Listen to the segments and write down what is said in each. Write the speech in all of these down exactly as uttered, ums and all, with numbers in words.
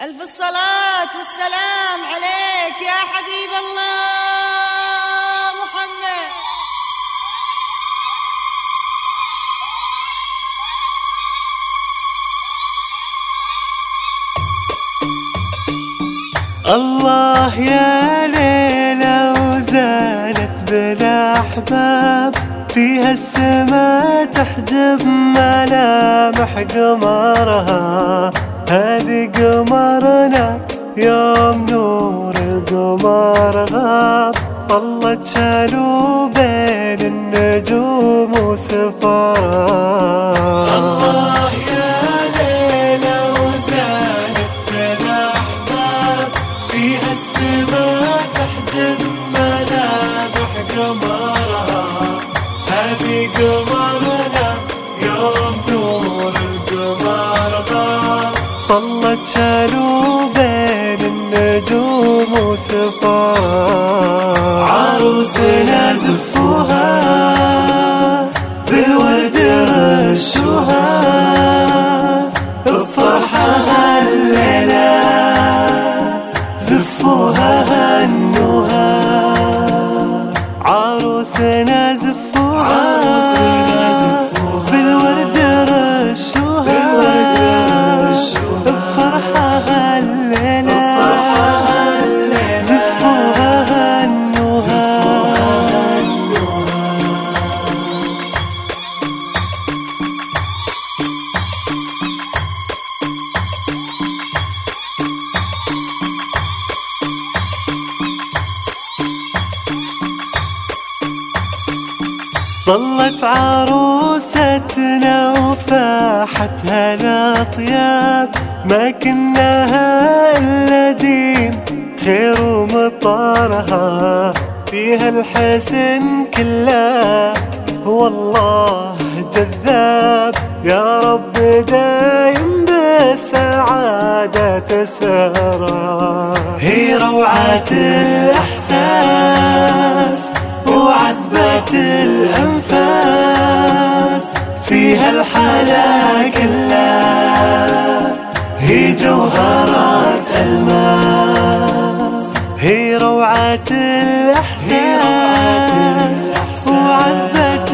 ألف الصلاة والسلام عليك يا حبيب الله محمد. الله يا ليلة وزالت بالأحباب، فيها السما تحجب ملامح قمرها. هذه قمرنا يوم نور القمر غاب، طلت شالوا بين النجوم وسفرها. الله يا ليلة وزالت بالأحباب، فيها السما تحجب ملامح قمرها. هذه قمرنا يوم نور القمر غاب، طلت شالوا بين النجوم وسفرها. عروسنا زفوها بالورد رشوها، بفرحها الليلة زفوها هنوها. عروسنا زفوها بالورد رشوها، بفرحها الليلة زفوها هنوها. ظلت عروستنا وفاحتها الأطياب، ما كناها إلا دين خير ومطارها. فيها الحسن كله والله جذاب، يا رب دايم بالسعادة تسرى. هي روعة الإحساس وعذبة الأنفاس، فيها الحلا كلها هي جوهرات ألماس. هي روعة الإحساس وعذبة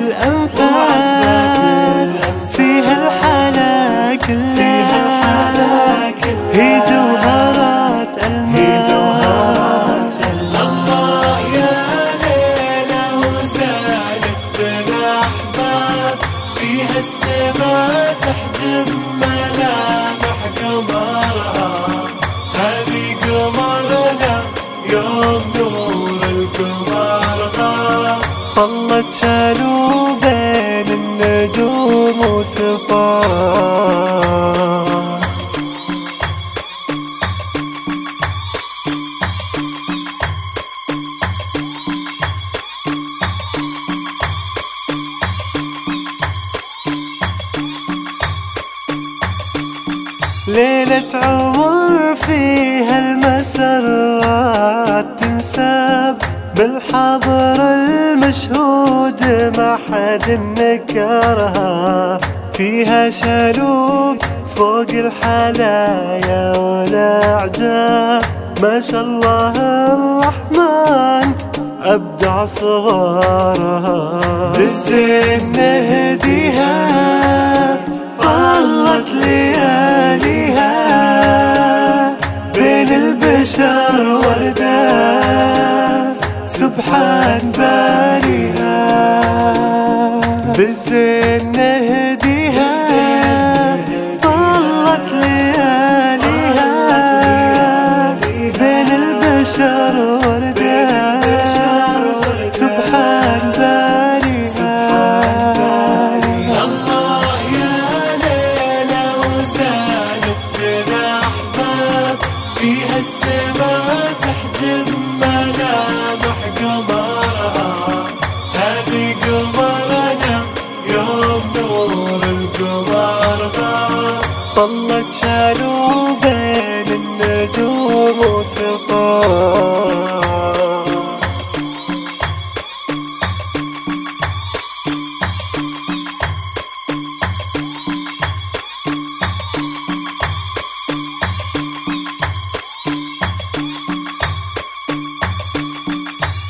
الأنفاس، فيها الحلا كلها هي جوهرات ألماس. الله يا ليلة وزالت بالأحباب، فيها السما تحجب ملامح قمرها. هذه قمرنا يوم نور القمر غاب، طلت شالوا بين النجوم وسفرها. ليلة عمر فيها المسرات تنساب، بالحاضر المشهود ما حد نكرها. فيها شالوب فوق الحلايا والأعجاب، ما شاء الله الرحمن أبدع صغارها. بالزين نهديها طلت لياليها، بين البشر وردة سبحان باريها. بالزين نهديها طلت لياليها، بين البشر وردة سبحان باريها. الله يا ليلة وزالت بالأحباب، فيها السما تحجب ملامح قمرها. هذه قمرنا يوم نور القمر غاب، طلت شالوا بين النجوم وسفرها.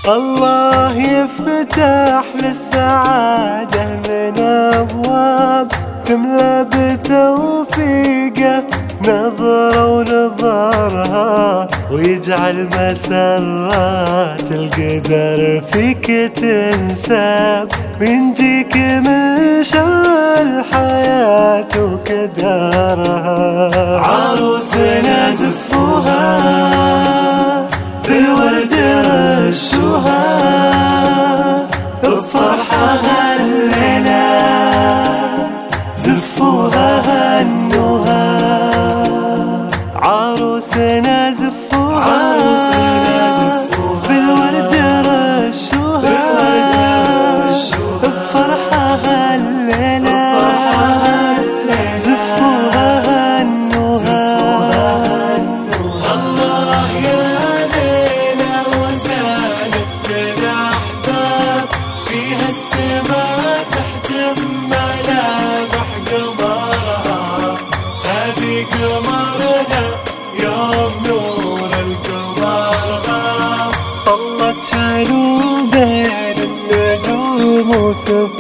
الله يفتح للسعادة من أبواب تملى بتوفيقه نظرة ونظرها ويجعل مسرات القدر فيك تنساب وينجيك من شر الحياة وكدرها. عروسنا زفوها بالورد رشوها بفرحها الليلة زفوها هنوها. عروسنا زفوها بالورد رشوها بفرحها الليلة زفوها هنوها. الله يا ليلة وزانت الأحباب فيها السماء تحجب ملامح قمرها. هذه قمرنا يوم نور القمر غاب طلت شالوا بين النجوم وسفر